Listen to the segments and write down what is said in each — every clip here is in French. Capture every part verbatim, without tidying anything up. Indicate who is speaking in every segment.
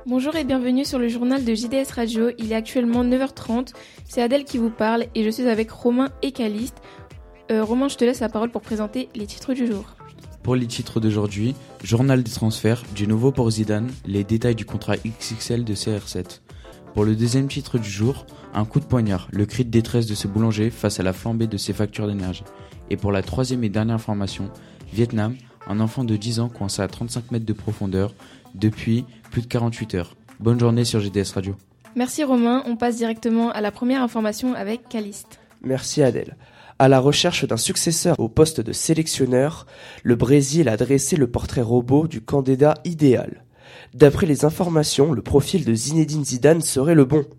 Speaker 1: Bonjour et bienvenue sur le journal de J D S Radio. Il est actuellement neuf heures trente. C'est Adèle qui vous parle et je suis avec Romain et Caliste. Euh, Romain, je te laisse la parole pour présenter les titres du jour.
Speaker 2: Pour les titres d'aujourd'hui, journal des transferts, du nouveau pour Zidane, les détails du contrat X X L de C R sept. Pour le deuxième titre du jour, un coup de poignard, le cri de détresse de ce boulanger face à la flambée de ses factures d'énergie. Et pour la troisième et dernière information, Vietnam, un enfant de dix ans coincé à trente-cinq mètres de profondeur depuis plus de quarante-huit heures. Bonne journée sur J D S Radio.
Speaker 1: Merci Romain, on passe directement à la première information avec Caliste.
Speaker 3: Merci Adèle. À la recherche d'un successeur au poste de sélectionneur, le Brésil a dressé le portrait robot du candidat idéal. D'après les informations, le profil de Zinedine Zidane serait le bon.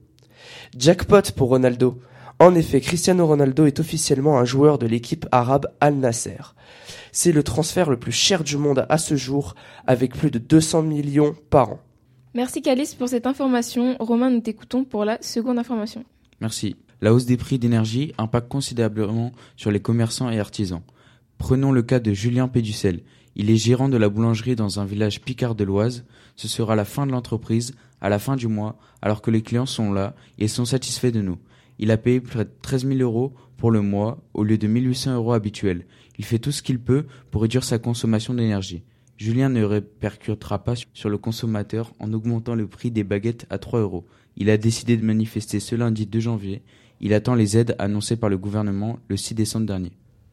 Speaker 3: Jackpot pour Ronaldo. En effet, Cristiano Ronaldo est officiellement un joueur de l'équipe arabe Al Nasser. C'est le transfert le plus cher du monde à ce jour, avec plus de deux cents millions par an.
Speaker 1: Merci Caliste pour cette information. Romain, nous t'écoutons pour la seconde information.
Speaker 2: Merci. La hausse des prix d'énergie impacte considérablement sur les commerçants et artisans. Prenons le cas de Julien Péducel. Il est gérant de la boulangerie dans un village picard de l'Oise. Ce sera la fin de l'entreprise, à la fin du mois, alors que les clients sont là et sont satisfaits de nous. Il a payé près de treize mille euros pour le mois au lieu de mille huit cents euros habituels. Il fait tout ce qu'il peut pour réduire sa consommation d'énergie. Julien ne répercutera pas sur le consommateur en augmentant le prix des baguettes à trois euros. Il a décidé de manifester ce lundi deux janvier. Il attend les aides annoncées par le gouvernement le six décembre dernier.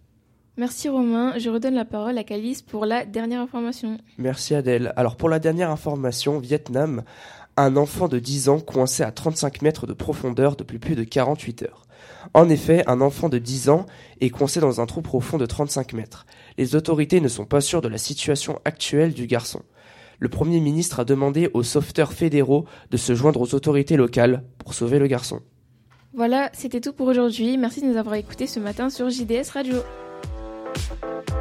Speaker 1: Merci Romain, je redonne la parole à Caliste pour la dernière information.
Speaker 3: Merci Adèle. Alors pour la dernière information, Vietnam, un enfant de dix ans coincé à trente-cinq mètres de profondeur depuis plus de quarante-huit heures. En effet, un enfant de dix ans est coincé dans un trou profond de trente-cinq mètres. Les autorités ne sont pas sûres de la situation actuelle du garçon. Le Premier ministre a demandé aux sauveteurs fédéraux de se joindre aux autorités locales pour sauver le garçon.
Speaker 1: Voilà, c'était tout pour aujourd'hui. Merci de nous avoir écoutés ce matin sur J D S Radio.